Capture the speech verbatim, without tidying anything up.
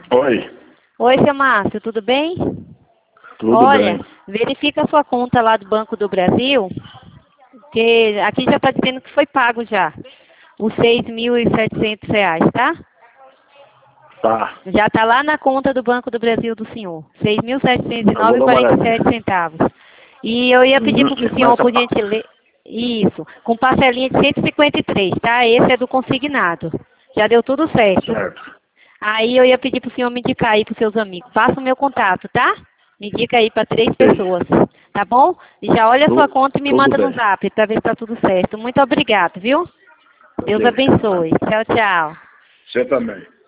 Oi. Oi, seu Márcio, tudo bem? Tudo Olha, bem. verifica a sua conta lá do Banco do Brasil, que aqui já está dizendo que foi pago já, os seis mil e setecentos reais, tá? Tá. Já está lá na conta do Banco do Brasil do senhor, seis mil setecentos e Eu vou nove e dar uma quarenta e olhadinha. sete centavos. E eu ia pedir Uhum. para E o senhor, começa a por pagar. gentileza, isso, com parcelinha de cento e cinquenta e três, tá? Esse é do consignado. Já deu tudo certo. Certo. Aí eu ia pedir para o senhor me indicar aí para os seus amigos. Passa o meu contato, tá? Me indica aí para três Ei. pessoas, tá bom? E já olha a sua Tu- conta e me Tudo manda no bem. zap para ver se está tudo certo. Muito obrigado, viu? Deus Ok. abençoe. Tchau, tchau. Você também.